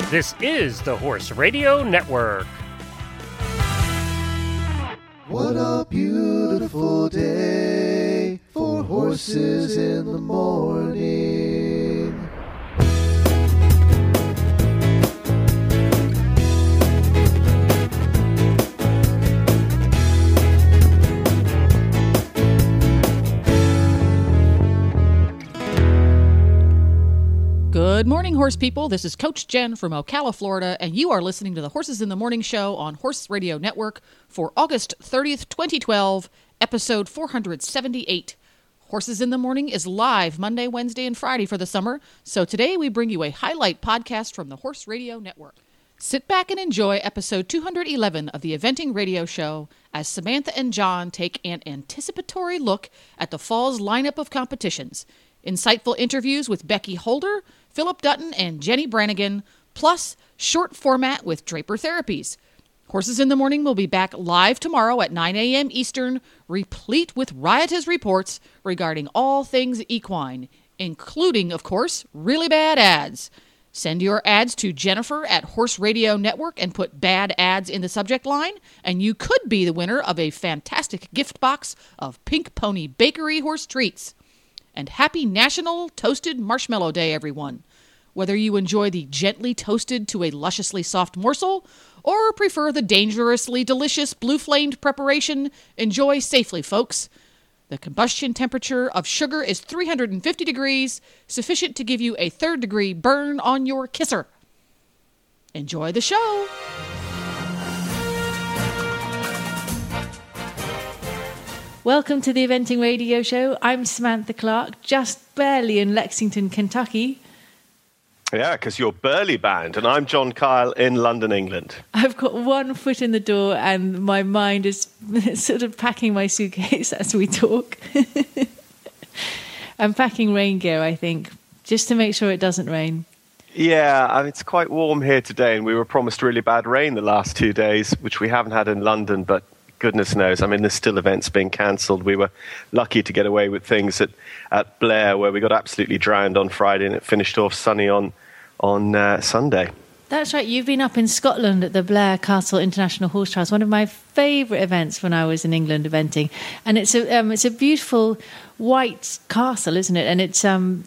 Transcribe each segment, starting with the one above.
This is the Horse Radio Network. What a beautiful day for horses in the morning. Good morning, horse people. This is Coach Jen from Ocala, Florida, and you are listening to the Horses in the Morning show on Horse Radio Network for August 30th, 2012, episode 478. Horses in the Morning is live Monday, Wednesday, and Friday for the summer, so today we bring you a highlight podcast from the Horse Radio Network. Sit back and enjoy episode 211 of the Eventing Radio Show as Samantha and John take an anticipatory look at the fall's lineup of competitions. Insightful interviews with Becky Holder, Philip Dutton, and Jenny Brannigan, plus short format with Draper Therapies. Horses in the Morning will be back live tomorrow at 9 a.m. Eastern, replete with riotous reports regarding all things equine, including, of course, really bad ads. Send your ads to Jennifer at Horse Radio Network and put bad ads in the subject line, and you could be the winner of a fantastic gift box of Pink Pony Bakery horse treats. And happy National Toasted Marshmallow Day, everyone. Whether you enjoy the gently toasted to a lusciously soft morsel, or prefer the dangerously delicious blue-flamed preparation, enjoy safely, folks. The combustion temperature of sugar is 350 degrees, sufficient to give you a third-degree burn on your kisser. Enjoy the show! Welcome to the Eventing Radio Show. I'm Samantha Clark, just barely in Lexington, Kentucky. Yeah, because you're Burley bound, and I'm John Kyle in London, England. I've got one foot in the door, and my mind is sort of packing my suitcase as we talk. I'm packing rain gear, I think, just to make sure it doesn't rain. Yeah, I mean, it's quite warm here today, and we were promised really bad rain the last 2 days, which we haven't had in London, but goodness knows. I mean, there's still events being cancelled. We were lucky to get away with things at Blair, where we got absolutely drowned on Friday, and it finished off sunny on Sunday. That's right. You've been up in Scotland at the Blair Castle International Horse Trials, one of my favourite events when I was in England eventing. And it's a beautiful white castle, isn't it? And it's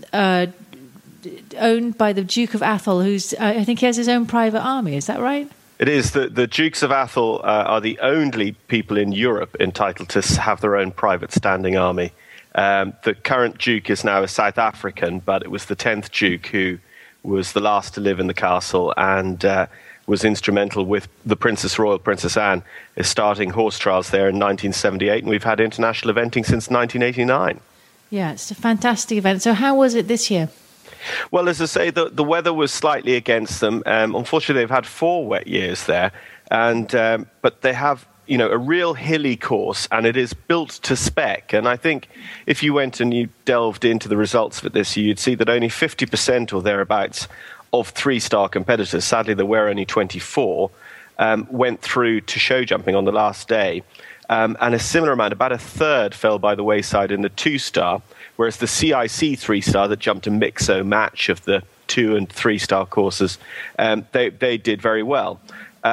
owned by the Duke of Atholl, who's I think he has his own private army. Is that right? It is. The Dukes of Atholl are the only people in Europe entitled to have their own private standing army. The current Duke is now a South African, but it was the 10th Duke who was the last to live in the castle and was instrumental with the Princess Royal, Princess Anne, is starting horse trials there in 1978, and we've had international eventing since 1989. Yeah, it's a fantastic event. So how was it this year? Well, as I say, the weather was slightly against them. Unfortunately, they've had 4 wet years there, but they have a real hilly course, and it is built to spec. And I think if you went and you delved into the results of it this year, you'd see that only 50% or thereabouts of 3-star competitors, sadly there were only 24, went through to show jumping on the last day. And a similar amount, about a third, fell by the wayside in the 2-star, whereas the CIC 3-star that jumped a mixo match of the 2 and 3-star courses, they did very well.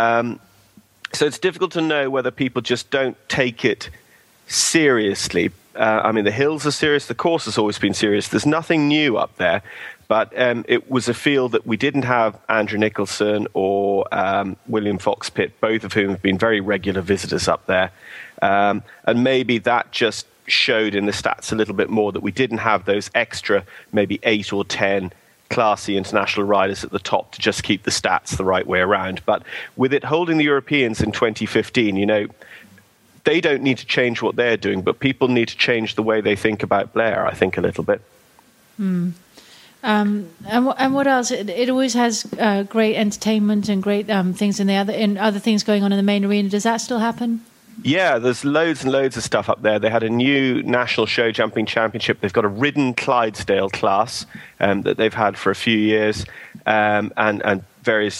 So it's difficult to know whether people just don't take it seriously. I mean, the hills are serious. The course has always been serious. There's nothing new up there. But it was a field that we didn't have Andrew Nicholson or William Fox Pitt, both of whom have been very regular visitors up there. And maybe that just showed in the stats a little bit more that we didn't have those extra maybe 8 or 10 classy international riders at the top to just keep the stats the right way around. But with it holding the Europeans in 2015, they don't need to change what they're doing, but people need to change the way they think about Blair, I think, a little bit. And what else? It always has great entertainment and great things in other things going on in the main arena. Does that still happen? Yeah, there's loads and loads of stuff up there. They had a new National Show Jumping Championship. They've got a ridden Clydesdale class that they've had for a few years, and various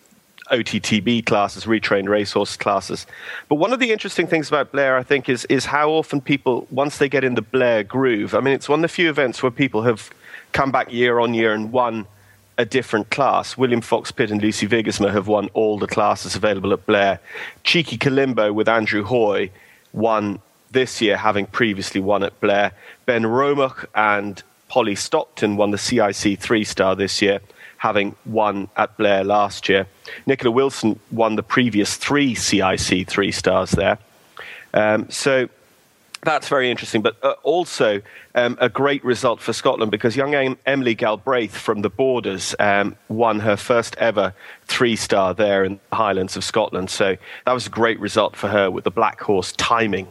OTTB classes, retrained racehorse classes. But one of the interesting things about Blair, I think, is how often people, once they get in the Blair groove, I mean, it's one of the few events where people have come back year on year and won a different class. William Fox Pitt and Lucy Vigersma have won all the classes available at Blair. Cheeky Kalimbo with Andrew Hoy won this year, having previously won at Blair. Ben Romuch and Polly Stockton won the CIC 3-star this year, having won at Blair last year. Nicola Wilson won the previous 3 CIC 3-stars there. So that's very interesting, but also a great result for Scotland, because young Emily Galbraith from the Borders won her first ever 3-star there in the Highlands of Scotland. So that was a great result for her with the black horse Timing.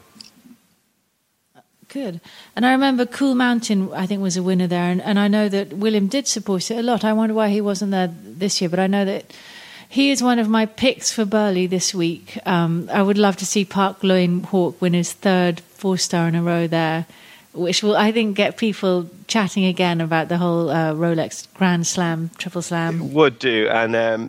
Good. And I remember Cool Mountain, I think, was a winner there. And I know that William did support it a lot. I wonder why he wasn't there this year. But I know that he is one of my picks for Burghley this week. I would love to see Park Loin Hawk win his 3rd 4-star in a row there, which will, I think, get people chatting again about the whole Rolex Grand Slam, Triple Slam. It would do. And,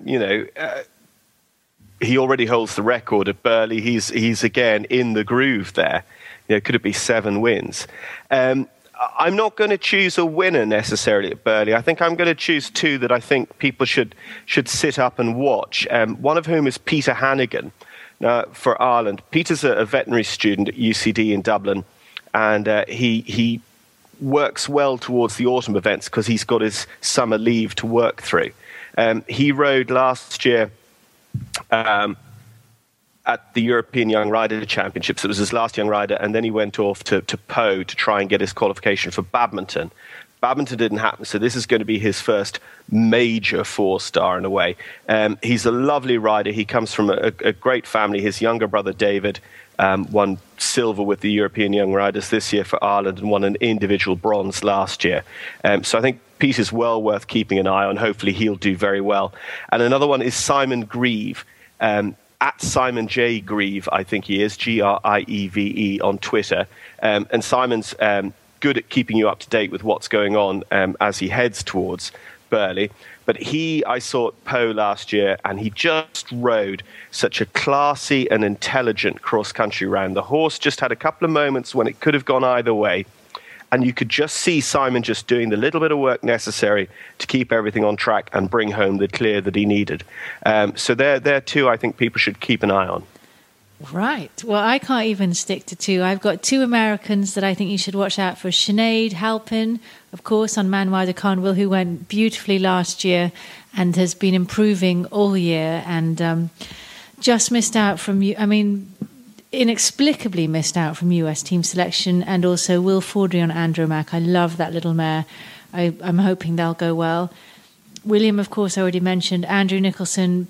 he already holds the record at Burghley. He's again in the groove there. Could it be 7 wins? I'm not going to choose a winner necessarily at Burghley. I think I'm going to choose 2 that I think people should sit up and watch. One of whom is Peter Hannigan for Ireland. Peter's a veterinary student at UCD in Dublin, and he works well towards the autumn events because he's got his summer leave to work through. He rode last year at the European Young Rider Championships. It was his last Young Rider, and then he went off to Pau to try and get his qualification for badminton. Badminton didn't happen, so this is going to be his first major 4-star in a way. He's a lovely rider. He comes from a great family. His younger brother, David, won silver with the European Young Riders this year for Ireland and won an individual bronze last year. So I think Peter's well worth keeping an eye on. Hopefully he'll do very well. And another one is Simon Grieve. At Simon J. Grieve, I think he is, Grieve on Twitter. And Simon's good at keeping you up to date with what's going on as he heads towards Burghley. But I saw at Pau last year, and he just rode such a classy and intelligent cross-country round. The horse just had a couple of moments when it could have gone either way. And you could just see Simon just doing the little bit of work necessary to keep everything on track and bring home the clear that he needed. So they're 2 I think people should keep an eye on. Right. Well, I can't even stick to 2. I've got 2 Americans that I think you should watch out for. Sinead Halpin, of course, on Manwide Conville, who went beautifully last year and has been improving all year, and just missed out from you. I mean, inexplicably missed out from US team selection. And also Will Fordry on Andromac. I love that little mare. I'm hoping they'll go well. William, of course, I already mentioned. Andrew Nicholson,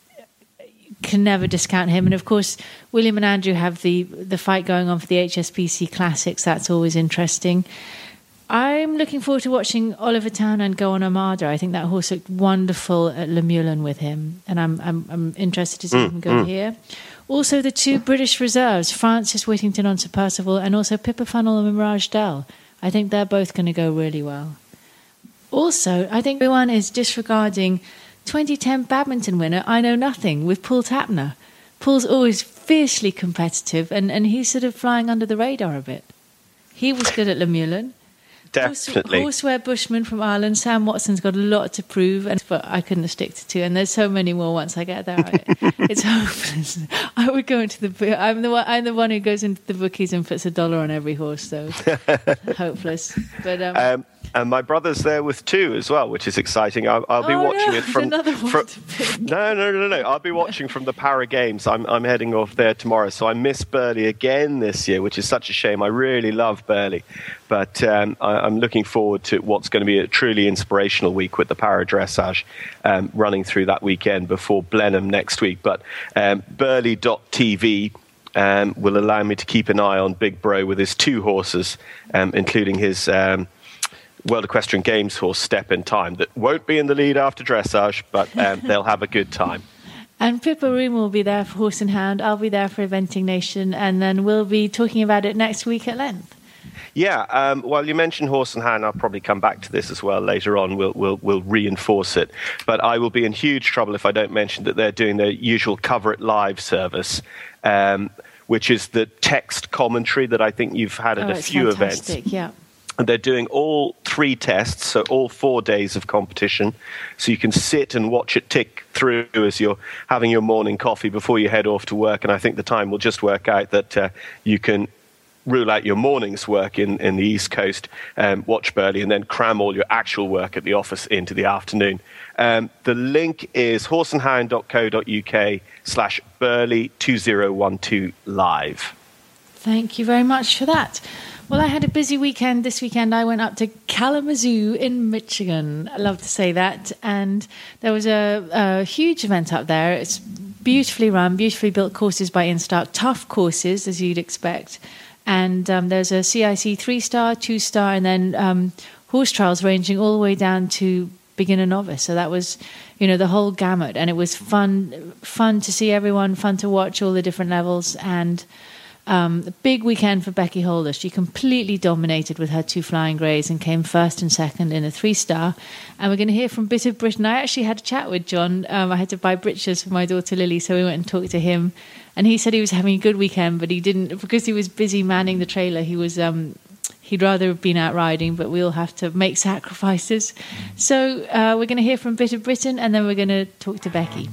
can never discount him. And of course, William and Andrew have the fight going on for the HSBC Classics. That's always interesting. I'm looking forward to watching Oliver Townend go on Armada. I think that horse looked wonderful at Lemulin with him, and I'm interested to see him go here. Also, the 2 British reserves, Francis Whittington on Sir Percival, and also Pippa Funnell and Mirage Dell. I think they're both going to go really well. Also, I think everyone is disregarding 2010 badminton winner I Know Nothing with Paul Tapner. Paul's always fiercely competitive, and he's sort of flying under the radar a bit. He was good at Lemulin. Definitely. Horseware Bushman from Ireland. Sam Watson's got a lot to prove, but I couldn't stick to 2. And there's so many more once I get there. It's hopeless. I would go into the. I'm the one who goes into the bookies and puts $1 on every horse. So hopeless. But and my brother's there with 2 as well, which is exciting. I'll be watching it from. No. I'll be watching from the Para Games. I'm heading off there tomorrow, so I miss Burghley again this year, which is such a shame. I really love Burghley, but I'm looking forward to what's going to be a truly inspirational week with the Para Dressage running through that weekend before Blenheim next week. But Burghley.tv will allow me to keep an eye on Big Bro with his 2 horses, including his World Equestrian Games horse Step in Time, that won't be in the lead after dressage, but they'll have a good time. And Pippa Room will be there for Horse and Hound. I'll be there for Eventing Nation, and then we'll be talking about it next week at length. Yeah, well, you mentioned Horse and Hound. I'll probably come back to this as well later on. We'll reinforce it. But I will be in huge trouble if I don't mention that they're doing their usual Cover It Live service, which is the text commentary that I think you've had at a few fantastic, events. Yeah. And they're doing all 3 tests, so all 4 days of competition. So you can sit and watch it tick through as you're having your morning coffee before you head off to work. And I think the time will just work out that you can rule out your morning's work in the East Coast, watch Burghley, and then cram all your actual work at the office into the afternoon. The link is horseandhound.co.uk/Burghley2012 live. Thank you very much for that. Well, I had a busy weekend. This weekend I went up to Kalamazoo in Michigan. I love to say that. And there was a huge event up there. It's beautifully run, beautifully built courses by Instark. Tough courses, as you'd expect. And there's a CIC 3-star, 2-star, and then horse trials ranging all the way down to beginner novice. So that was, the whole gamut. And it was fun to see everyone, fun to watch all the different levels. And a big weekend for Becky Holder. She completely dominated with her 2 Flying Greys and came first and second in a 3-star. And we're going to hear from Bit of Britain. I actually had a chat with John. I had to buy breeches for my daughter Lily, so we went and talked to him. And he said he was having a good weekend, but he didn't, because he was busy manning the trailer. He was he'd rather have been out riding, but we'll have to make sacrifices. So we're going to hear from Bit of Britain, and then we're going to talk to Becky.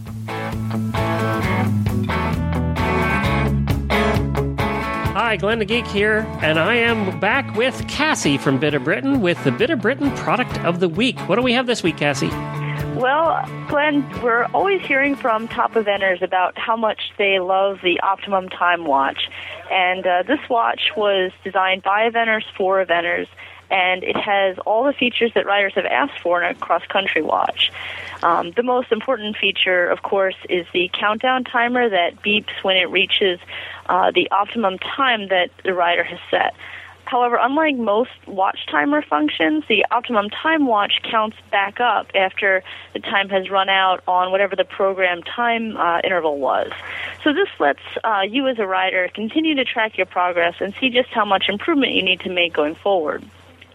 Hi, Glenn the Geek here, and I am back with Cassie from Bit of Britain with the Bit of Britain Product of the Week. What do we have this week, Cassie? Well, Glenn, we're always hearing from top eventers about how much they love the Optimum Time Watch. And this watch was designed by eventers for eventers, and it has all the features that riders have asked for in a cross-country watch. The most important feature, of course, is the countdown timer that beeps when it reaches the optimum time that the rider has set. However, unlike most watch timer functions, the Optimum Time Watch counts back up after the time has run out on whatever the programmed time interval was. So this lets you as a rider continue to track your progress and see just how much improvement you need to make going forward.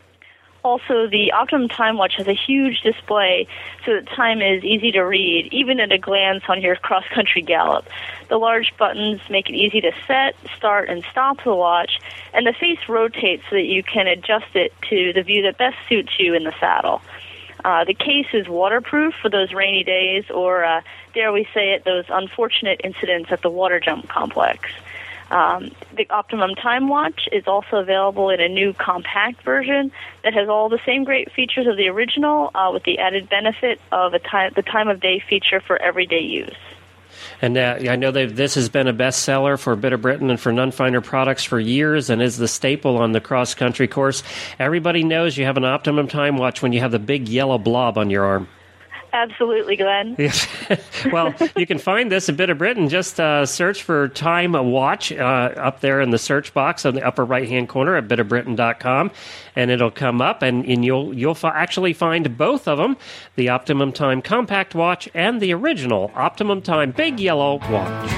Also, the Optimum Time Watch has a huge display so that time is easy to read, even at a glance on your cross-country gallop. The large buttons make it easy to set, start, and stop the watch, and the face rotates so that you can adjust it to the view that best suits you in the saddle. The case is waterproof for those rainy days, or dare we say it, those unfortunate incidents at the water jump complex. The Optimum Time Watch is also available in a new compact version that has all the same great features of the original, with the added benefit of the time of day feature for everyday use. And I know this has been a bestseller for Bit of Britain and for Nunfinder products for years and is the staple on the cross-country course. Everybody knows you have an Optimum Time Watch when you have the big yellow blob on your arm. Absolutely, Glenn. Yes. Well, you can find this at Bit of Britain. Just search for Time Watch up there in the search box on the upper right-hand corner at bitofbritain.com, and it'll come up, and you'll actually find both of them, the Optimum Time Compact Watch and the original Optimum Time Big Yellow Watch.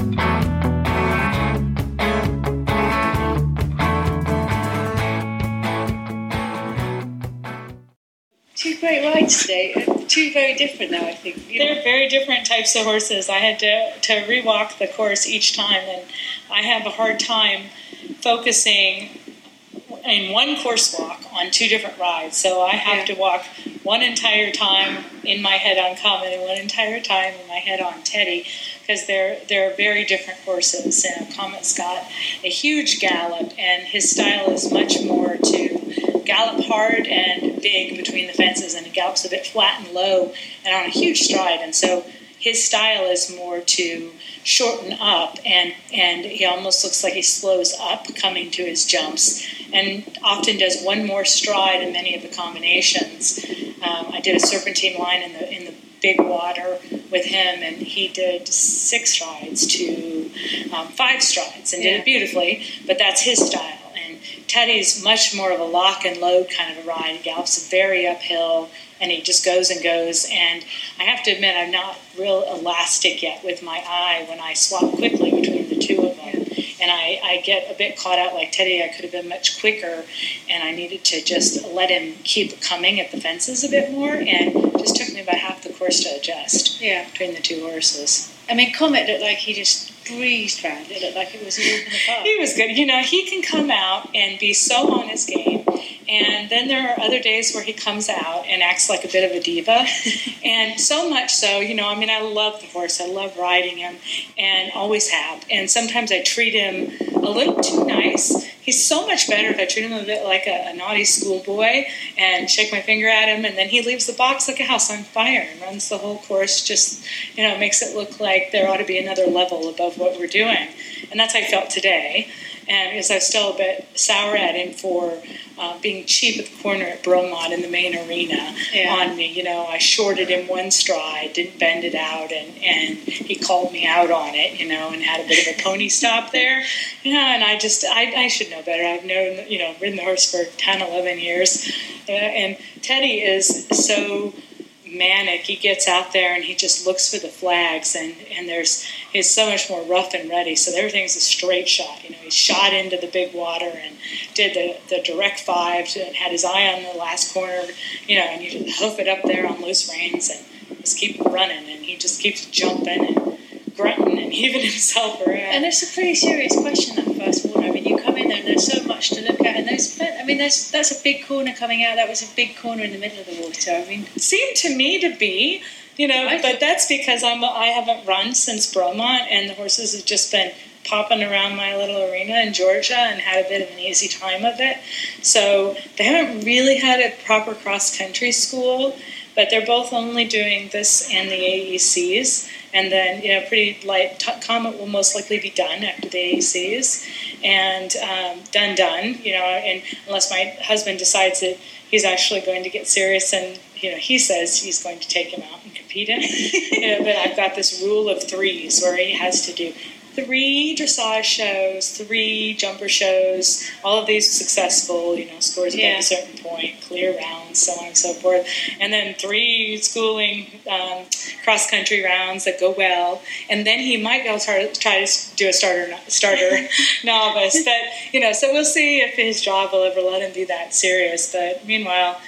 Two great rides today. Two very different now, I think. They're very different types of horses. I had to rewalk the course each time, and I have a hard time focusing in one course walk on 2 different rides. So I have to walk one entire time in my head on Comet and one entire time in my head on Teddy, because they're very different horses. Comet's got a huge gallop, and his style is much more to gallop hard and big between the fences, and he gallops a bit flat and low and on a huge stride. And so his style is more to shorten up, and he almost looks like he slows up coming to his jumps, and often does one more stride in many of the combinations. I did a serpentine line in the big water with him, and he did 6 strides to 5 strides and did it beautifully, but that's his style. Teddy's much more of a lock and load kind of a ride. He gallops very uphill, and he just goes and goes. And I have to admit, I'm not real elastic yet with my eye when I swap quickly between the 2 of them. And I get a bit caught out like Teddy. I could have been much quicker, and I needed to just let him keep coming at the fences a bit more. And it just took me about half the course to adjust between the 2 horses. I mean, Comet looked like he just breezed round. It looked like it was a walk in the park. He was good. He can come out and be so on his game And then there are other days where he comes out and acts like a bit of a diva. And so much so, I love the horse. I love riding him and always have. And sometimes I treat him a little too nice. He's so much better if I treat him a bit like a naughty schoolboy and shake my finger at him, and then he leaves the box like a house on fire and runs the whole course, just, makes it look like there ought to be another level above what we're doing. And that's how I felt today. And because I was still a bit sour at him for being cheap at the corner at Bromont in the main arena on me. I shorted him one stride, didn't bend it out, and he called me out on it, and had a bit of a pony stop there. And I should know better. I've ridden the horse for 10, 11 years. And Teddy is so manic. He gets out there and he just looks for the flags, and he's so much more rough and ready, so everything's a straight shot. He shot into the big water and did the direct fives and had his eye on the last corner, and you just hoof it up there on loose reins and just keep running, and he just keeps jumping and grunting and heaving himself around. And it's a pretty serious question, that first corner. I mean, you come in there and there's so much to look at, and that's a big corner coming out. That was a big corner in the middle of the water. I mean, it seemed to me to be, but that's because I haven't run since Bromont, and the horses have just been popping around my little arena in Georgia and had a bit of an easy time of it. So they haven't really had a proper cross-country school, but they're both only doing this in the AECs. And then, pretty light Comet will most likely be done after the AECs. And done, and unless my husband decides that he's actually going to get serious and, he says he's going to take him out and compete in. But I've got this rule of threes where he has to do 3 dressage shows, 3 jumper shows, all of these successful, scores above a certain point, clear rounds, so on and so forth. And then 3 schooling cross-country rounds that go well. And then he might go try to do a starter novice. But, so we'll see if his job will ever let him be that serious. But meanwhile,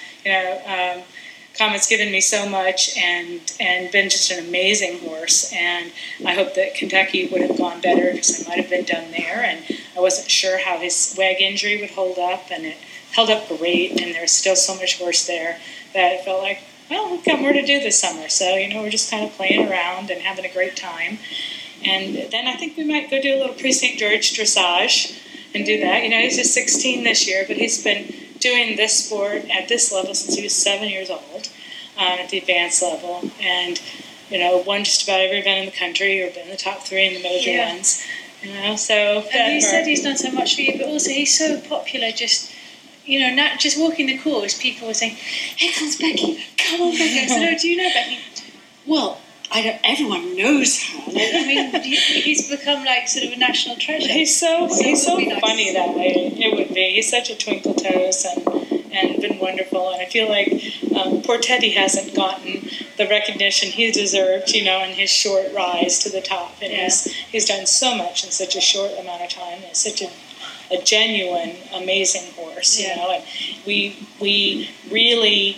Comet's given me so much and been just an amazing horse, and I hope that Kentucky would have gone better because I might have been done there, and I wasn't sure how his WAG injury would hold up, and it held up great, and there's still so much horse there that it felt like, well, we've got more to do this summer, so we're just kind of playing around and having a great time. And then I think we might go do a little Pre-St. George dressage and do that. He's just 16 this year, but he's been doing this sport at this level since he was 7 years old, at the advanced level, and won just about every event in the country, or been in the top 3 in the major ones. So. And you said he's done so much for you, but also he's so popular. Just not just walking the course, people were saying, "Here comes Becky! Come on, Becky!" I said, "Oh, do you know Becky?" Well, everyone knows her. He's become like sort of a national treasure. He's so nice. funny that way. It would be. He's such a twinkle toes and been wonderful. And I feel like poor Teddy hasn't gotten the recognition he deserved, in his short rise to the top. And he's done so much in such a short amount of time. He's such a genuine, amazing horse, And we really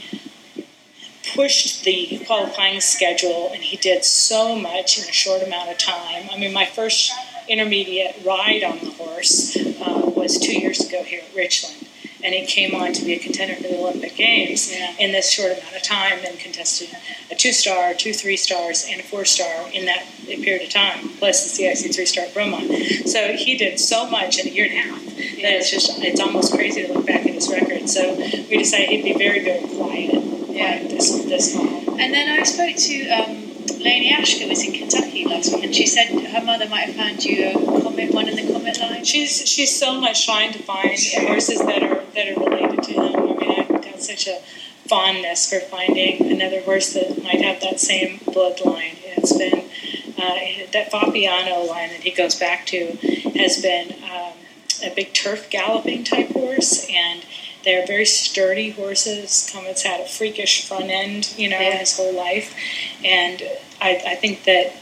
pushed the qualifying schedule, and he did so much in a short amount of time. My first intermediate ride on the horse was 2 years ago here at Richland, and he came on to be a contender for the Olympic Games in this short amount of time, and contested a 2-star, 2 3-stars, and a 4-star in that period of time, plus the CIC 3-star at Bromont. So he did so much in a year and a half that it's almost crazy to look back at his record. So we decided he'd be very, very quiet. This fall. And then I spoke to Lainey Ash, who was in Kentucky last week, and she said her mother might have found you one in the Comet line. She's so much trying to find horses that are related to him. I've got such a fondness for finding another horse that might have that same bloodline. It's been that Fabiano line that he goes back to has been a big turf galloping type horse, and they're very sturdy horses. Comet's had a freakish front end, his whole life, and I think that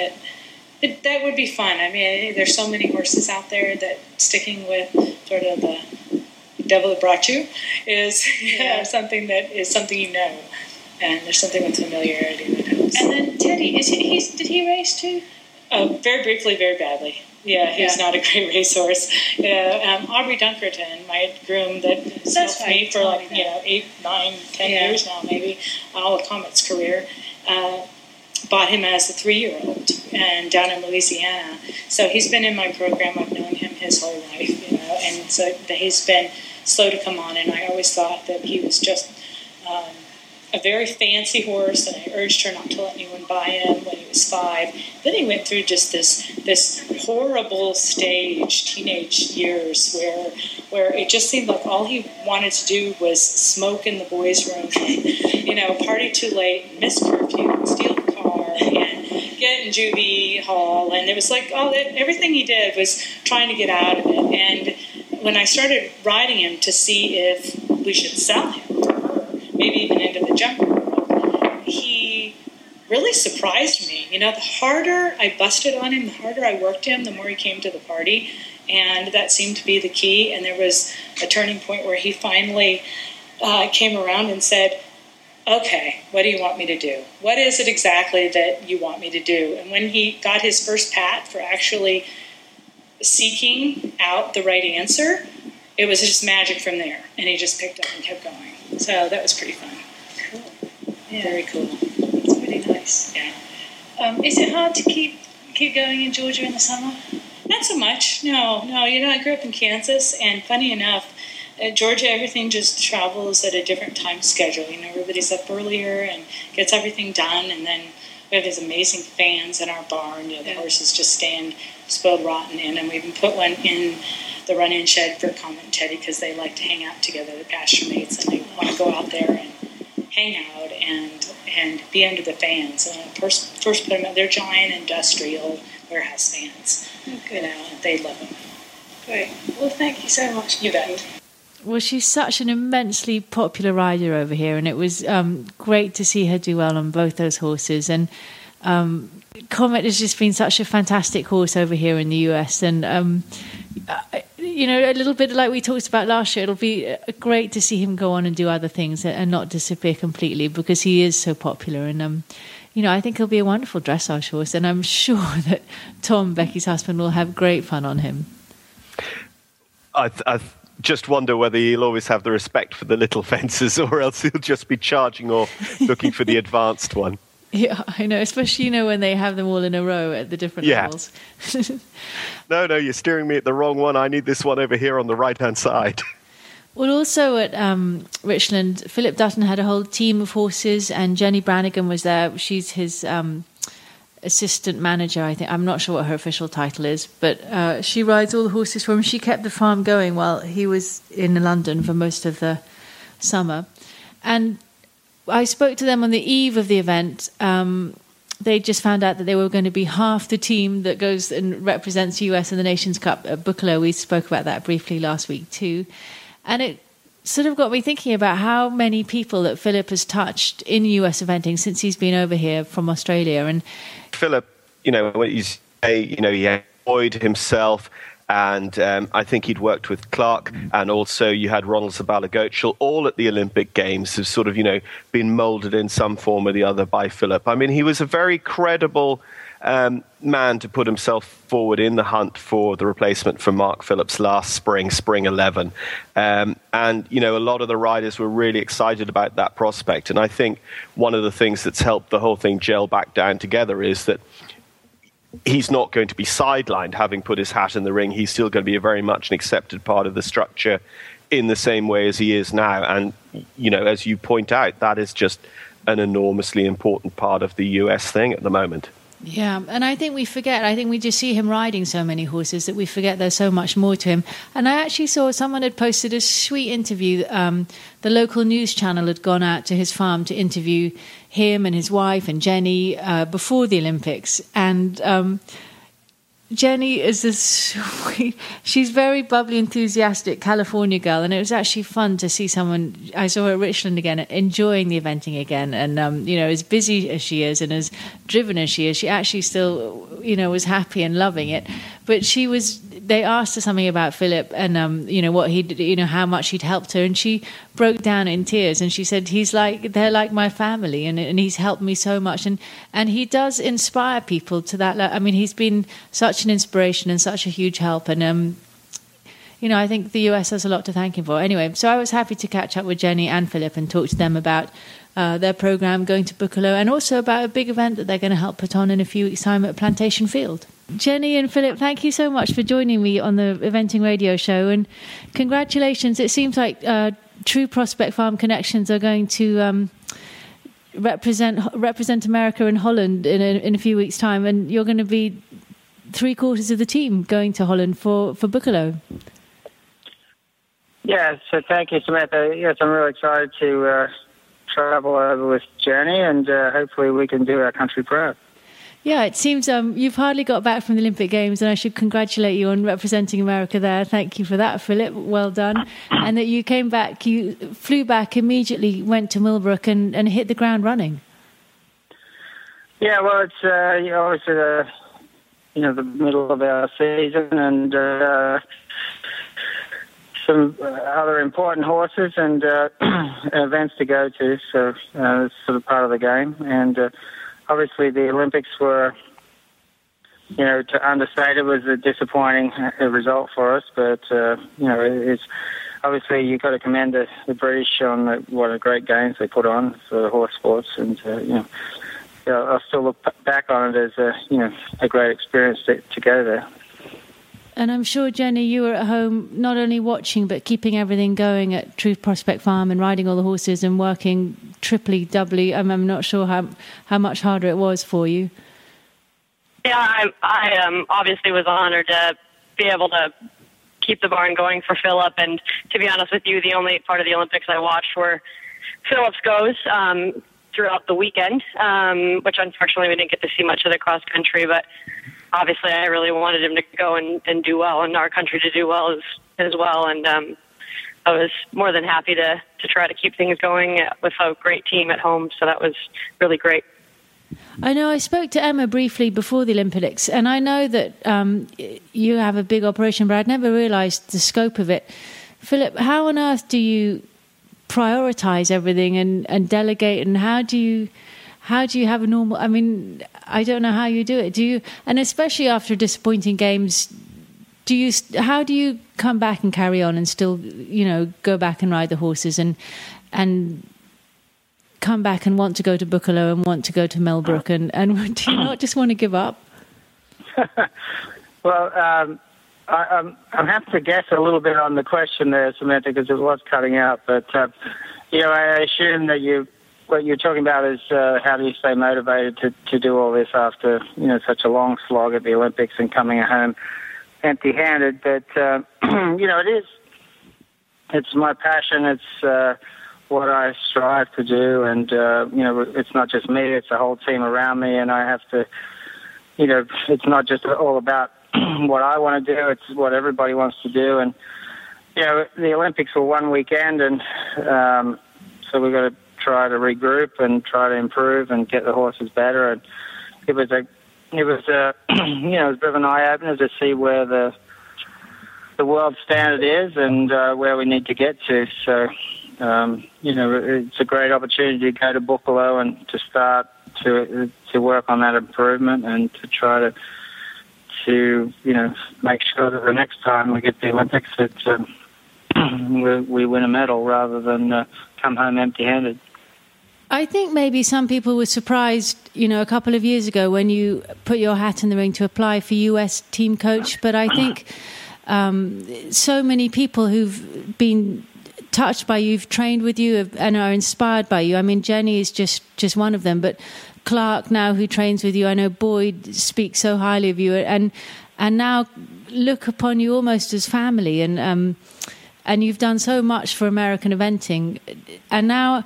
would be fun. There's so many horses out there that sticking with sort of the devil that brought you is something that is something and there's something with familiarity that helps. And then Teddy, did he race too? Very briefly, very badly. he's not a great racehorse. Aubrey Dunkerton, my groom that's helped me for 8, 9, 10 years now, maybe, all of Comet's career, bought him as a 3-year-old and down in Louisiana. So he's been in my program. I've known him his whole life, and so he's been slow to come on. And I always thought that he was just a very fancy horse, and I urged her not to let anyone buy him when he was 5. Then he went through just this horrible stage, teenage years, where it just seemed like all he wanted to do was smoke in the boys' room, and, party too late, miss curfew, and steal the car, and get in juvie hall, and it was like everything he did was trying to get out of it. And when I started riding him to see if we should sell him to her, maybe even into the jumper world, he really surprised me. The harder I busted on him, the harder I worked him, the more he came to the party, and that seemed to be the key. And there was a turning point where he finally came around and said, okay, what do you want me to do? What is it exactly that you want me to do? And when he got his first pat for actually seeking out the right answer, it was just magic from there. And he just picked up and kept going. So that was pretty fun. Cool. Yeah. Very cool. That's really nice. Yeah. Is it hard to keep going in Georgia in the summer? Not so much. No. I grew up in Kansas, and funny enough, Georgia, everything just travels at a different time schedule. Everybody's up earlier and gets everything done, and then we have these amazing fans in our barn. The horses just stand spoiled rotten in, and we even put one in the run-in shed for Comet and Teddy because they like to hang out together, the pasture mates, and they want to go out there and hang out and be under the fans. And first put them out. They're giant industrial warehouse fans. Okay. They love them. Great. Well, thank you so much. You bet. Well, she's such an immensely popular rider over here, and it was great to see her do well on both those horses. And Comet has just been such a fantastic horse over here in the US, and a little bit like we talked about last year, it'll be great to see him go on and do other things and not disappear completely, because he is so popular. And I think he'll be a wonderful dressage horse, and I'm sure that Tom, Becky's husband, will have great fun on him. I just wonder whether he'll always have the respect for the little fences, or else he'll just be charging or looking for the advanced one. Yeah, I know, especially, when they have them all in a row at the different levels. No, you're steering me at the wrong one. I need this one over here on the right-hand side. Well, also at Richland, Philip Dutton had a whole team of horses, and Jenny Brannigan was there. She's his assistant manager, I think. I'm not sure what her official title is, but she rides all the horses for him. She kept the farm going while he was in London for most of the summer. And I spoke to them on the eve of the event. They just found out that they were going to be half the team that goes and represents US in the Nations Cup at Buccleuch. We spoke about that briefly last week too. And it sort of got me thinking about how many people that Philip has touched in US eventing since he's been over here from Australia. And Philip, he employed himself, and I think he'd worked with Clark, and also you had Ronald Zabala-Goetschel, all at the Olympic Games, who've sort of, been moulded in some form or the other by Philip. I mean, he was a very credible man to put himself forward in the hunt for the replacement for Mark Phillips last spring 11. And, a lot of the riders were really excited about that prospect. And I think one of the things that's helped the whole thing gel back down together is that he's not going to be sidelined having put his hat in the ring. He's still going to be very much an accepted part of the structure in the same way as he is now. And, as you point out, that is just an enormously important part of the US thing at the moment. Yeah, and I think we forget. I think we just see him riding so many horses that we forget there's so much more to him. And I actually saw someone had posted a sweet interview. The local news channel had gone out to his farm to interview him and his wife and Jenny before the Olympics. And Jenny is this sweet, she's very bubbly, enthusiastic California girl, and it was actually fun to see someone, I saw her at Richland again, enjoying the eventing again, and as busy as she is and as driven as she is, she actually still, was happy and loving it. But she was they asked her something about Philip and what he'd, how much he'd helped her, and she broke down in tears, and she said they're like my family, and he's helped me so much, and he does inspire people to that. I mean, he's been such an inspiration and such a huge help, and I think the US has a lot to thank him for. Anyway, so I was happy to catch up with Jenny and Philip and talk to them about their program going to Buccolo, and also about a big event that they're going to help put on in a few weeks' time at Plantation Field. Jenny and Philip, thank you so much for joining me on the Eventing Radio Show, and congratulations. It seems like True Prospect Farm Connections are going to represent America and Holland in a few weeks' time, and you're going to be 3/4 of the team going to Holland for Buccolo. Yeah, so thank you, Samantha. Yes, I'm really excited to travel over with Jenny, and hopefully we can do our country proud. Yeah, it seems you've hardly got back from the Olympic Games, and I should congratulate you on representing America there. Thank you for that, Philip. Well done. And that you came back, you flew back immediately, went to Millbrook and hit the ground running. Yeah, well, it's obviously the middle of our season, and some other important horses and events to go to, so it's sort of part of the game. And obviously the Olympics were, to understate it, was a disappointing result for us, but, it's obviously you've got to commend the British on what a great games they put on for the horse sports, and, I'll still look back on it as a great experience to go there. And I'm sure, Jenny, you were at home not only watching but keeping everything going at True Prospect Farm and riding all the horses and working triply, doubly. I'm not sure how much harder it was for you. Yeah, I obviously was honored to be able to keep the barn going for Philip. And to be honest with you, the only part of the Olympics I watched were Philip's goes throughout the weekend, which unfortunately we didn't get to see much of the cross country, but obviously I really wanted him to go and do well, and our country to do well as well. And I was more than happy to try to keep things going with a great team at home. So that was really great. I know I spoke to Emma briefly before the Olympics, and I know that you have a big operation, but I'd never realised the scope of it. Philip, how on earth do you prioritise everything and delegate, and how do you have a normal... I mean, I don't know how you do it. Do you, and especially after disappointing games, how do you come back and carry on and still, go back and ride the horses and come back and want to go to Buccolo and want to go to Millbrook, and do you not just want to give up? Well, I'm happy to guess a little bit on the question there, Samantha, because it was cutting out. But I assume that what you're talking about is how do you stay motivated to do all this after such a long slog at the Olympics and coming home empty-handed. But it's my passion. It's what I strive to do, and it's not just me; it's the whole team around me, and I have to. It's not just all about what I want to do; it's what everybody wants to do. And the Olympics were one weekend, and so we've got to try to regroup and try to improve and get the horses better. And it was a bit of an eye opener to see where the world standard is and where we need to get to. So. It's a great opportunity to go to Buccolo and to start to work on that improvement and to try to make sure that the next time we get to the Olympics that we win a medal rather than come home empty-handed. I think maybe some people were surprised, a couple of years ago when you put your hat in the ring to apply for US team coach, but I think so many people who've been touched by you, who've trained with you and are inspired by you. I mean, Jenny is just one of them, but Clark now, who trains with you, I know Boyd speaks so highly of you, and now look upon you almost as family, and you've done so much for American eventing, and now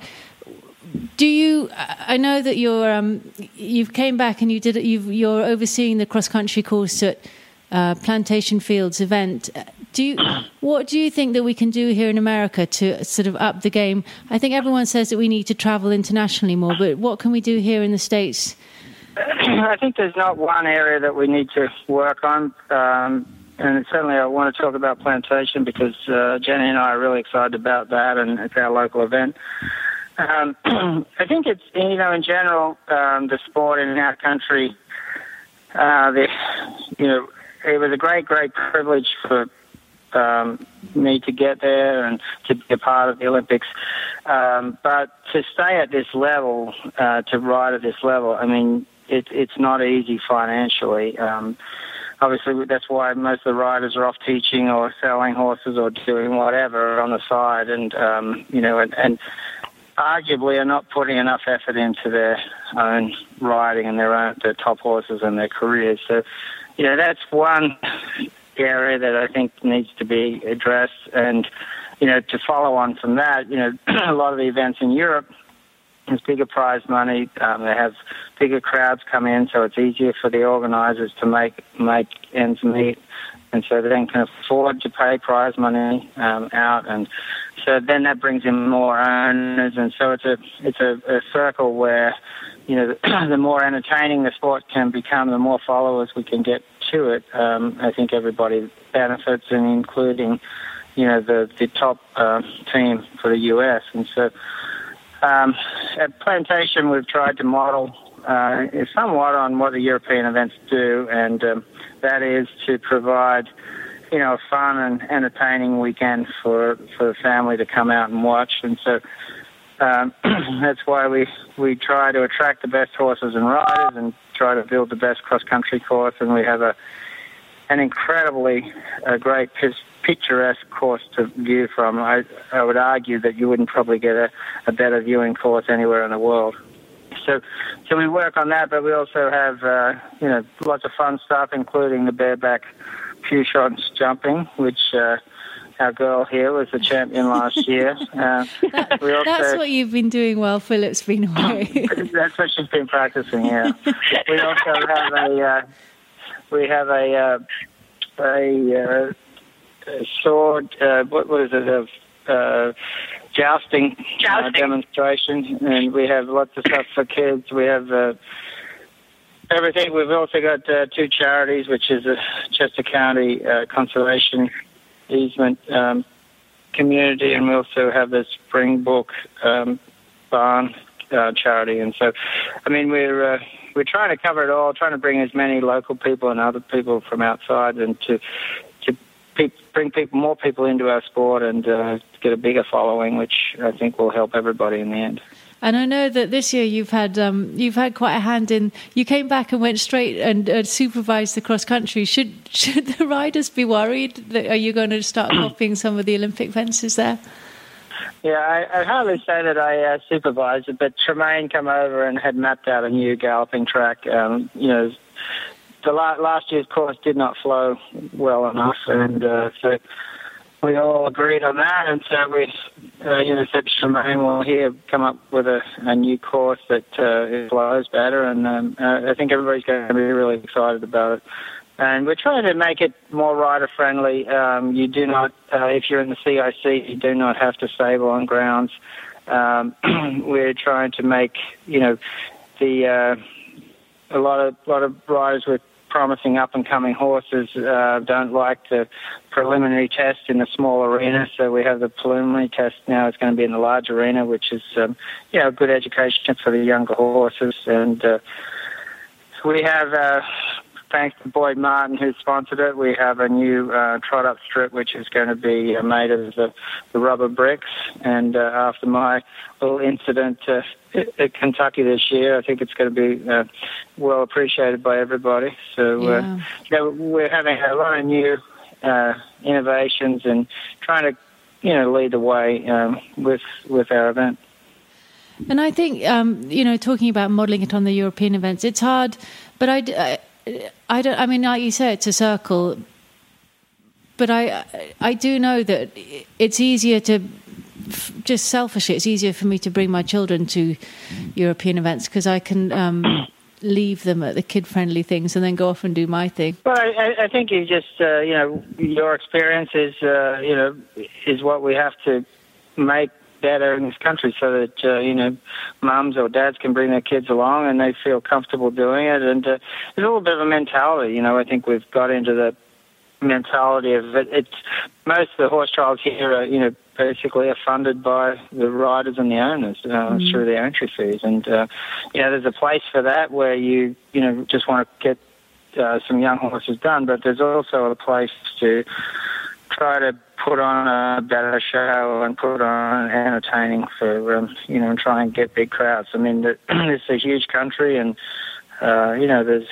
I know that you've came back and you're overseeing the cross country course at Plantation Fields event. What do you think that we can do here in America to sort of up the game? I think everyone says that we need to travel internationally more, but what can we do here in the States? I think there's not one area that we need to work on. and certainly I want to talk about Plantation because Jenny and I are really excited about that, and it's our local event. I think it's, in general, the sport in our country, it was a great privilege for me to get there and to be a part of the Olympics. But to stay at this level, to ride at this level, I mean, it's not easy financially. Obviously, that's why most of the riders are off teaching or selling horses or doing whatever on the side, and and arguably are not putting enough effort into their own riding and their top horses and their careers. So, that's one area that I think needs to be addressed. And, to follow on from that, a lot of the events in Europe, there's bigger prize money. They have bigger crowds come in, so it's easier for the organisers to make ends meet, and so they then can afford to pay prize money out, and so then that brings in more owners, and so it's a circle where the more entertaining the sport can become, the more followers we can get to it. I think everybody benefits, and including the top team for the US, and so. At Plantation, we've tried to model somewhat on what the European events do, and that is to provide, a fun and entertaining weekend for the family to come out and watch. And so that's why we try to attract the best horses and riders and try to build the best cross-country course. And we have an incredibly great picturesque course to view from. I would argue that you wouldn't probably get a better viewing course anywhere in the world. So we work on that, but we also have lots of fun stuff, including the bareback few shots jumping, which our girl here was the champion last year. That's what you've been doing while Philip's been away. That's what she's been practicing. Yeah. We also have a sword, what is it, jousting demonstration, and we have lots of stuff for kids. We have everything. We've also got two charities, which is a Chester County Conservation Easement Community, and we also have the Springbrook Barn charity. And so, I mean, we're trying to cover it all, trying to bring as many local people and other people from outside, and to bring more people into our sport and get a bigger following, which I think will help everybody in the end. And I know that this year you've had quite a hand in. You came back and went straight and supervised the cross country. Should the riders be worried? Are you going to start copying some of the Olympic fences there? Yeah, I hardly say that I supervised it, but Tremaine came over and had mapped out a new galloping track. The last year's course did not flow well enough, and so we all agreed on that. And so we, said to Tremaine, "Well, here, come up with a new course that flows better." And I think everybody's going to be really excited about it. And we're trying to make it more rider friendly. You do not, if you're in the CIC, you do not have to stable on grounds. We're trying to make, a lot of riders with promising up-and-coming horses don't like the preliminary test in the small arena, so we have the preliminary test now. It's going to be in the large arena, which is, a good education for the younger horses. And we have, thanks to Boyd Martin, who sponsored it, we have a new trot-up strip, which is going to be made of the rubber bricks. And after my little incident at Kentucky this year, I think it's going to be well appreciated by everybody. So we're having a lot of new innovations and trying to lead the way with our event. And I think talking about modelling it on the European events, it's hard, but I don't. I mean, like you say, it's a circle, but I do know that it's easier to. Just selfishly, it's easier for me to bring my children to European events because I can leave them at the kid-friendly things and then go off and do my thing. Well, I think you just, your experience is what we have to make better in this country so that, mums or dads can bring their kids along and they feel comfortable doing it. And there's a little bit of a mentality, I think we've got into the mentality of it. It's most of the horse trials here are, basically are funded by the riders and the owners through their entry fees. And, there's a place for that where you just want to get some young horses done, but there's also a place to try to put on a better show and put on entertaining for, and try and get big crowds. I mean, it's a huge country, and there's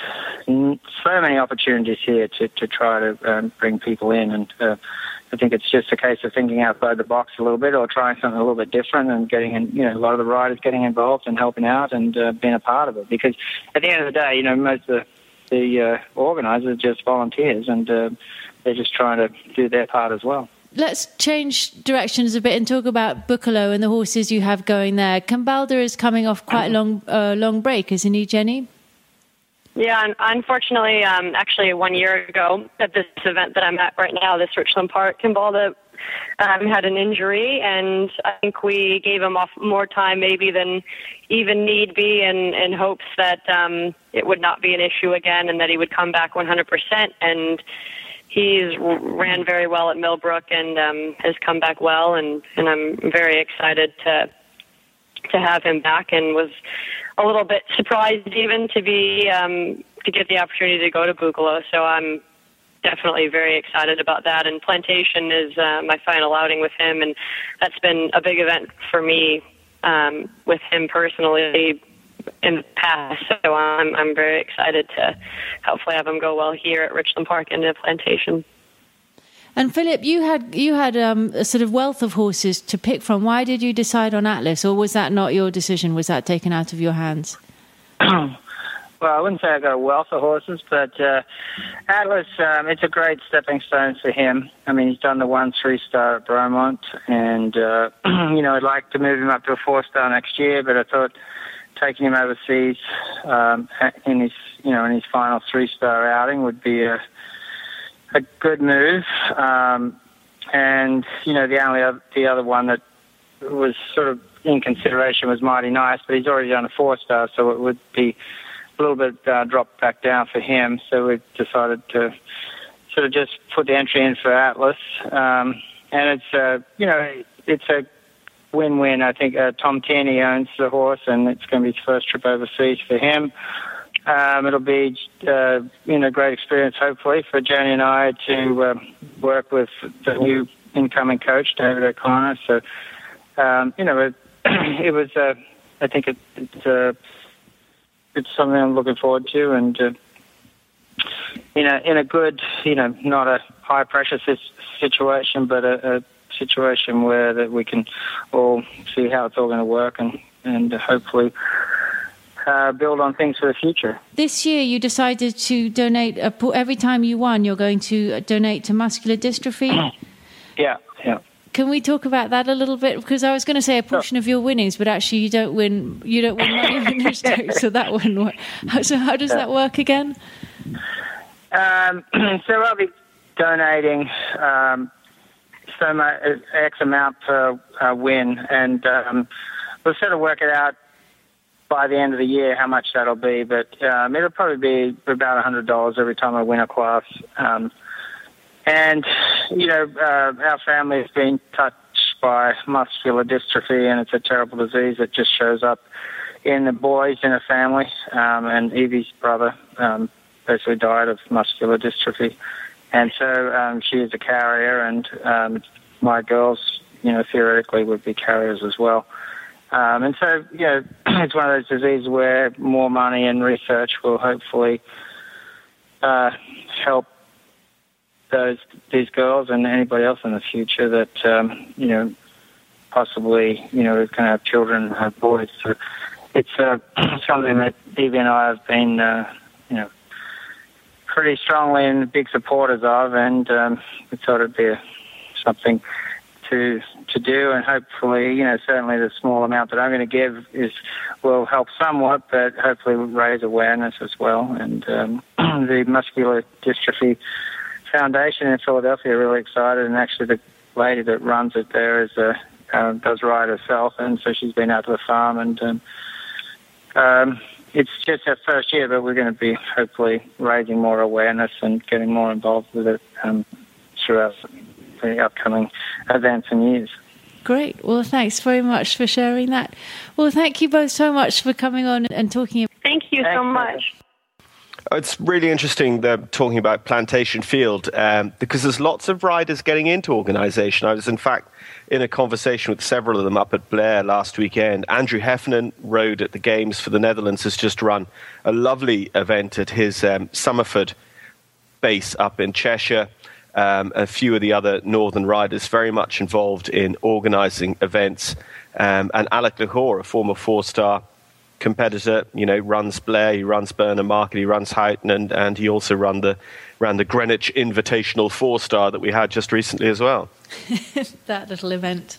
so many opportunities here to try to bring people in, and I think it's just a case of thinking outside the box a little bit, or trying something a little bit different, and getting in, a lot of the riders getting involved and helping out and being a part of it. Because at the end of the day, most of the organisers are just volunteers, and they're just trying to do their part as well. Let's change directions a bit and talk about Buccalo and the horses you have going there. Cambalda is coming off quite a long break, isn't he, Jenny? Yeah, unfortunately, actually 1 year ago at this event that I'm at right now, this Richland Park, Cambalda had an injury, and I think we gave him off more time maybe than even need be, in hopes that it would not be an issue again and that he would come back 100%. And he's ran very well at Millbrook and has come back well, and I'm very excited to have him back, and was a little bit surprised even to get the opportunity to go to Buccalo. So I'm definitely very excited about that. And Plantation is my final outing with him, and that's been a big event for me with him personally in the past. So I'm very excited to hopefully have him go well here at Richland Park and at Plantation. And Philip, you had a sort of wealth of horses to pick from. Why did you decide on Atlas, or was that not your decision? Was that taken out of your hands? Well, I wouldn't say I got a wealth of horses, but Atlas, it's a great stepping stone for him. I mean, he's done the 1-3-star at Bromont, and I'd like to move him up to a 4-star next year. But I thought taking him overseas in his final 3-star outing would be a good move, and the other one that was sort of in consideration was Mighty Nice, but he's already done a 4-star, so it would be a little bit dropped back down for him. So we decided to sort of just put the entry in for Atlas, and it's a win-win. I think Tom Tierney owns the horse, and it's going to be his first trip overseas for him. It'll be a great experience, hopefully, for Jenny and I to work with the new incoming coach, David O'Connor. So, it was. I think it's something I'm looking forward to, and in a good, not a high pressure situation, but a situation where that we can all see how it's all going to work, and hopefully build on things for the future. This year you decided to donate, every time you won, you're going to donate to muscular dystrophy? Yeah. Can we talk about that a little bit? Because I was going to say a portion of your winnings, but actually you don't win money in this day, so that wouldn't work. So how does that work again? So I'll be donating so much, X amount per win, and we'll sort of work it out by the end of the year how much that'll be, but it'll probably be about $100 every time I win a class. Our family has been touched by muscular dystrophy, and it's a terrible disease that just shows up in the boys in a family. And Evie's brother basically died of muscular dystrophy, and so she is a carrier, and my girls, theoretically would be carriers as well. And so, it's one of those diseases where more money and research will hopefully help these girls and anybody else in the future that, possibly, is going to have children and have boys. So it's something that Evie and I have been, pretty strongly and big supporters of, and we thought it'd be something to do, and hopefully, certainly the small amount that I'm going to give will help somewhat, but hopefully raise awareness as well. And the Muscular Dystrophy Foundation in Philadelphia are really excited, and actually the lady that runs it there does ride herself, and so she's been out to the farm, and it's just our first year, but we're going to be hopefully raising more awareness and getting more involved with it throughout the upcoming events and years. Great. Well, thanks very much for sharing that. Well, thank you both so much for coming on and talking. Thank you so much. It's really interesting talking about Plantation Field because there's lots of riders getting into organisation. I was, in fact, in a conversation with several of them up at Blair last weekend. Andrew Heffernan rode at the Games for the Netherlands, has just run a lovely event at his Summerford base up in Cheshire. A few of the other northern riders very much involved in organising events. And Alec Lahore, a former four-star competitor, runs Blair, he runs Burnham Market, he runs Houghton, and he also ran the Greenwich Invitational four-star that we had just recently as well. That little event.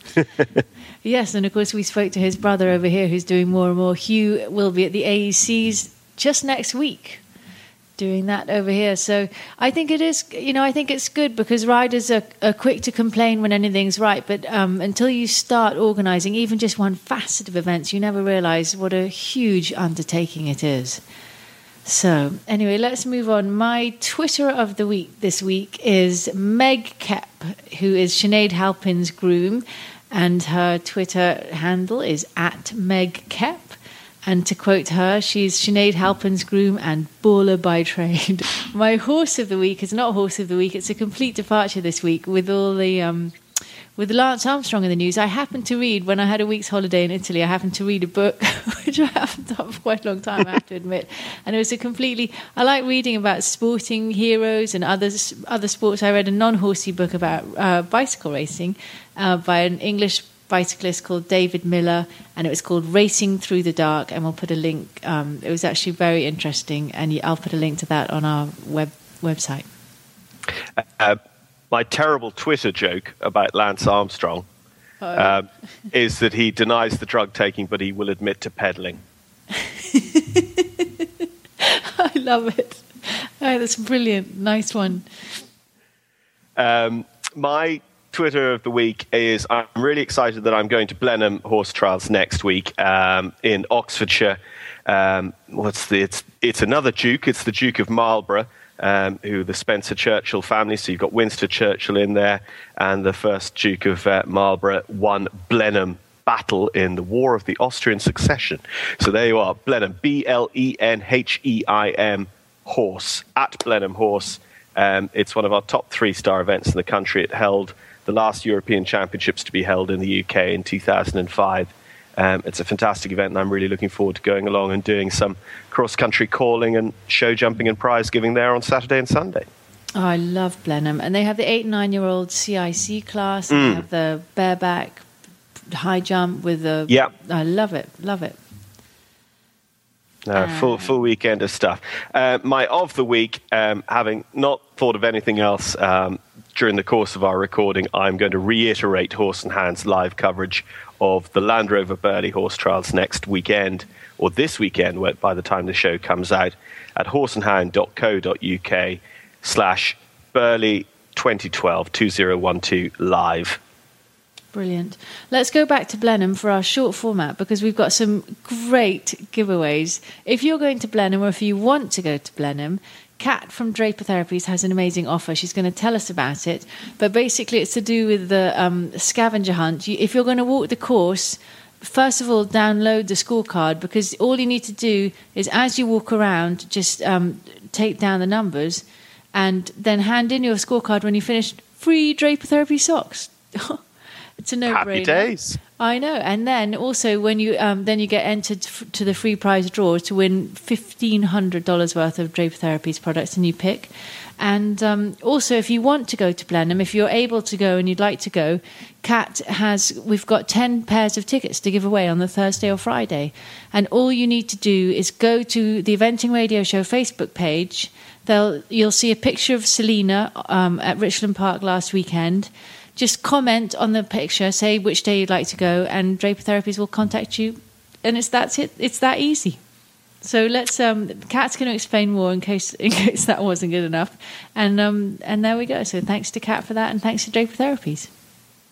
Yes, and of course we spoke to his brother over here who's doing more and more. Hugh will be at the AECs just next week doing that over here. So I think it is, I think it's good because riders are quick to complain when anything's right, but until you start organising even just one facet of events, you never realise what a huge undertaking it is. So anyway, let's move on. My Twitter of the week this week is Meg Kep, who is Sinead Halpin's groom, and her Twitter handle is @MegKep. And to quote her, she's Sinead Halpin's groom and baller by trade. My horse of the week is not horse of the week. It's a complete departure this week with all the with Lance Armstrong in the news. I happened to read, when I had a week's holiday in Italy, I happened to read a book, which I haven't done for quite a long time, I have to admit. And it was I like reading about sporting heroes and other sports. I read a non-horsey book about bicycle racing by an English bicyclist called David Miller, and it was called Racing Through the Dark, and we'll put a link. It was actually very interesting, and I'll put a link to that on our website. My terrible Twitter joke about Lance Armstrong is that he denies the drug taking, but he will admit to peddling. I love it. Oh, that's brilliant. Nice one. My Twitter of the week is I'm really excited that I'm going to Blenheim Horse Trials next week in Oxfordshire. It's another Duke. It's the Duke of Marlborough, who the Spencer Churchill family. So you've got Winston Churchill in there, and the first Duke of Marlborough won Blenheim battle in the War of the Austrian Succession. So there you are, Blenheim, BLENHEIM horse, at Blenheim Horse. It's one of our top 3-star events in the country. It held the last European Championships to be held in the UK in 2005. It's a fantastic event, and I'm really looking forward to going along and doing some cross-country calling and show jumping and prize giving there on Saturday and Sunday. Oh, I love Blenheim. And they have the 8 and 9-year-old CIC class, and they have the bareback high jump with the... Yeah. I love it, love it. Full weekend of stuff. My of the week, having not thought of anything else during the course of our recording, I'm going to reiterate Horse and Hounds live coverage of the Land Rover Burghley Horse Trials next weekend, or this weekend by the time the show comes out, at horseandhound.co.uk/Burghley 2012 live. Brilliant. Let's go back to Blenheim for our short format, because we've got some great giveaways. If you're going to Blenheim, or if you want to go to Blenheim, Kat from Draper Therapies has an amazing offer. She's going to tell us about it. But basically, it's to do with the scavenger hunt. If you're going to walk the course, first of all, download the scorecard, because all you need to do is, as you walk around, just take down the numbers and then hand in your scorecard when you finish. Free Draper Therapy socks. It's a no-brainer. Happy days. I know. And then also when you get entered to the free prize draw to win $1,500 worth of Draper Therapies products, and you pick. And also, if you want to go to Blenheim, if you're able to go and you'd like to go, we've got 10 pairs of tickets to give away on the Thursday or Friday. And all you need to do is go to the Eventing Radio Show Facebook page. You'll see a picture of Selena at Richland Park last weekend. Just comment on the picture, say which day you'd like to go, and Draper Therapies will contact you. And that's it. It's that easy. So let's. Kat's going to explain more in case that wasn't good enough. And there we go. So thanks to Kat for that, and thanks to Draper Therapies.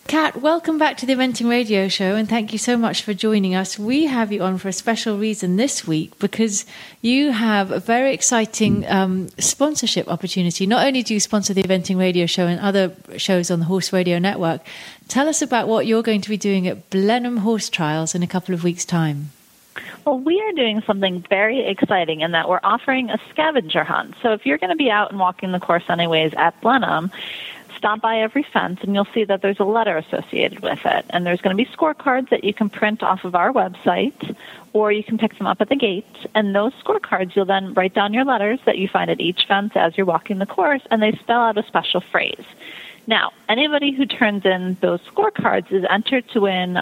Kat, welcome back to the Eventing Radio Show, and thank you so much for joining us. We have you on for a special reason this week because you have a very exciting sponsorship opportunity. Not only do you sponsor the Eventing Radio Show and other shows on the Horse Radio Network, tell us about what you're going to be doing at Blenheim Horse Trials in a couple of weeks' time. Well, we are doing something very exciting in that we're offering a scavenger hunt. So if you're going to be out and walking the course anyways at Blenheim, stop by every fence and you'll see that there's a letter associated with it. And there's going to be scorecards that you can print off of our website, or you can pick them up at the gate. And those scorecards, you'll then write down your letters that you find at each fence as you're walking the course, and they spell out a special phrase. Now, anybody who turns in those scorecards is entered to win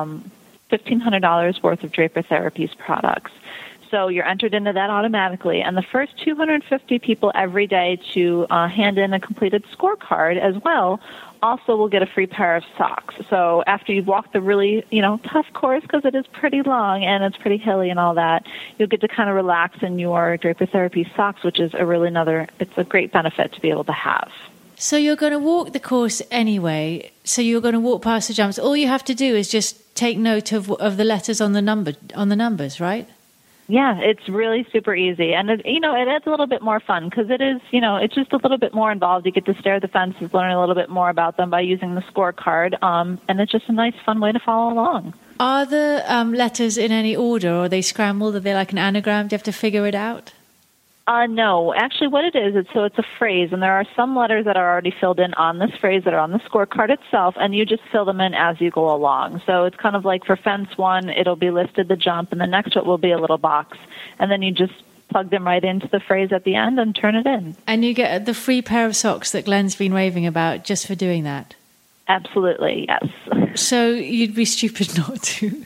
$1,500 worth of Draper Therapies products. So you're entered into that automatically. And the first 250 people every day to hand in a completed scorecard as well also will get a free pair of socks. So after you've walked the really, tough course, because it is pretty long and it's pretty hilly and all that, you'll get to kind of relax in your Draper Therapy socks, which is it's a great benefit to be able to have. So you're going to walk the course anyway. So you're going to walk past the jumps. All you have to do is just take note of the letters on the numbers, right? Yeah, it's really super easy. And, it adds a little bit more fun because it is, it's just a little bit more involved. You get to stare at the fences, learn a little bit more about them by using the scorecard. And it's just a nice, fun way to follow along. Are the letters in any order, or are they scrambled? Are they like an anagram? Do you have to figure it out? No. Actually, what it is, it's a phrase, and there are some letters that are already filled in on this phrase that are on the scorecard itself, and you just fill them in as you go along. So it's kind of like for fence 1, it'll be listed the jump, and the next one will be a little box, and then you just plug them right into the phrase at the end and turn it in. And you get the free pair of socks that Glenn's been raving about just for doing that? Absolutely, yes. So you'd be stupid not to.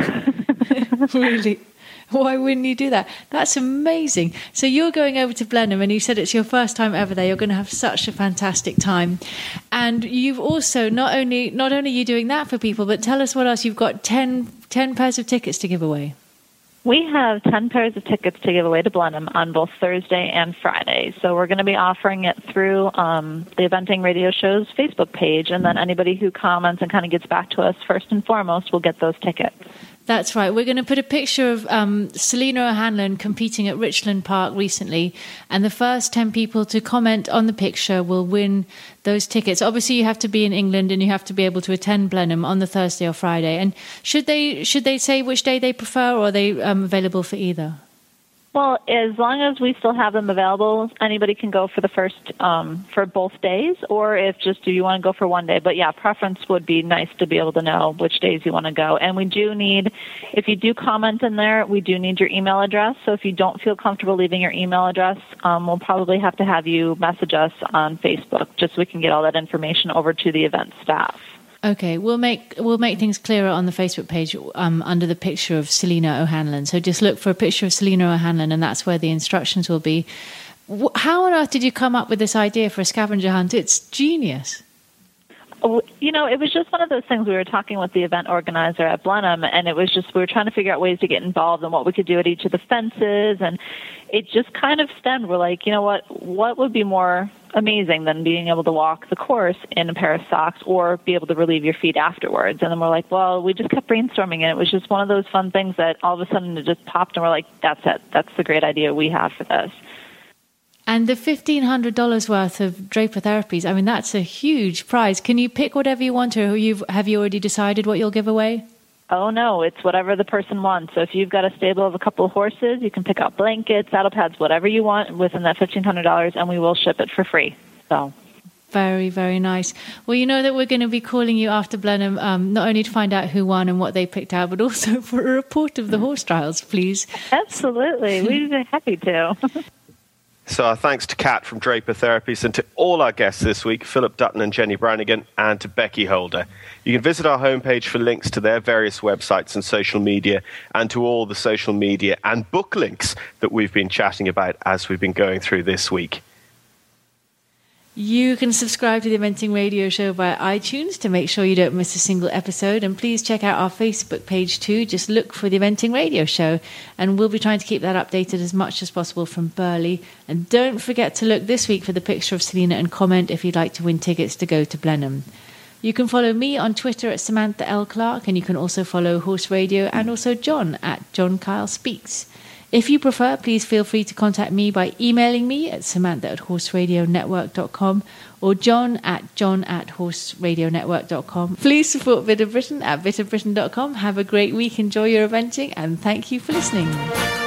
Really? Why wouldn't you do that? That's amazing. So you're going over to Blenheim, and you said it's your first time ever there. You're going to have such a fantastic time. And you've also, not only are you doing that for people, but tell us what else. You've got 10 pairs of tickets to give away. We have 10 pairs of tickets to give away to Blenheim on both Thursday and Friday. So we're going to be offering it through the Eventing Radio Show's Facebook page, and then anybody who comments and kind of gets back to us first and foremost will get those tickets. That's right. We're going to put a picture of Selina O'Hanlon competing at Richland Park recently, and the first 10 people to comment on the picture will win those tickets. Obviously, you have to be in England and you have to be able to attend Blenheim on the Thursday or Friday. And should they say which day they prefer, or are they available for either? Well, as long as we still have them available, anybody can go for the first, for both days, or if you want to go for one day. But yeah, preference would be nice to be able to know which days you want to go. And we do need, if you do comment in there, we do need your email address. So if you don't feel comfortable leaving your email address, we'll probably have to have you message us on Facebook just so we can get all that information over to the event staff. Okay, we'll make things clearer on the Facebook page under the picture of Selina O'Hanlon. So just look for a picture of Selina O'Hanlon, and that's where the instructions will be. How on earth did you come up with this idea for a scavenger hunt? It's genius. It was just one of those things. We were talking with the event organizer at Blenheim, and it was just we were trying to figure out ways to get involved and what we could do at each of the fences, and it just kind of stemmed. We're like, what would be more amazing than being able to walk the course in a pair of socks or be able to relieve your feet afterwards? And then we're like, well, we just kept brainstorming, and it was just one of those fun things that all of a sudden it just popped, and we're like, that's it. That's the great idea we have for this. And the $1,500 worth of Draper Therapies, I mean, that's a huge prize. Can you pick whatever you want, or have you already decided what you'll give away? Oh, no, it's whatever the person wants. So if you've got a stable of a couple of horses, you can pick out blankets, saddle pads, whatever you want within that $1,500, and we will ship it for free. So very, very nice. Well, you know that we're going to be calling you after Blenheim, not only to find out who won and what they picked out, but also for a report of the horse trials, please. Absolutely. We'd be happy to. So our thanks to Kat from Draper Therapies, and to all our guests this week, Philip Dutton and Jenny Brannigan, and to Becky Holder. You can visit our homepage for links to their various websites and social media, and to all the social media and book links that we've been chatting about as we've been going through this week. You can subscribe to the Eventing Radio Show via iTunes to make sure you don't miss a single episode. And please check out our Facebook page too. Just look for the Eventing Radio Show. And we'll be trying to keep that updated as much as possible from Burley. And don't forget to look this week for the picture of Selina and comment if you'd like to win tickets to go to Blenheim. You can follow me on Twitter at Samantha L. Clark, and you can also follow Horse Radio and also John at John Kyle Speaks. If you prefer, please feel free to contact me by emailing me at samantha@horseradionetwork.com or john@horseradionetwork.com. Please support Bit of Britain at bitofbritain.com. Have a great week, enjoy your eventing, and thank you for listening.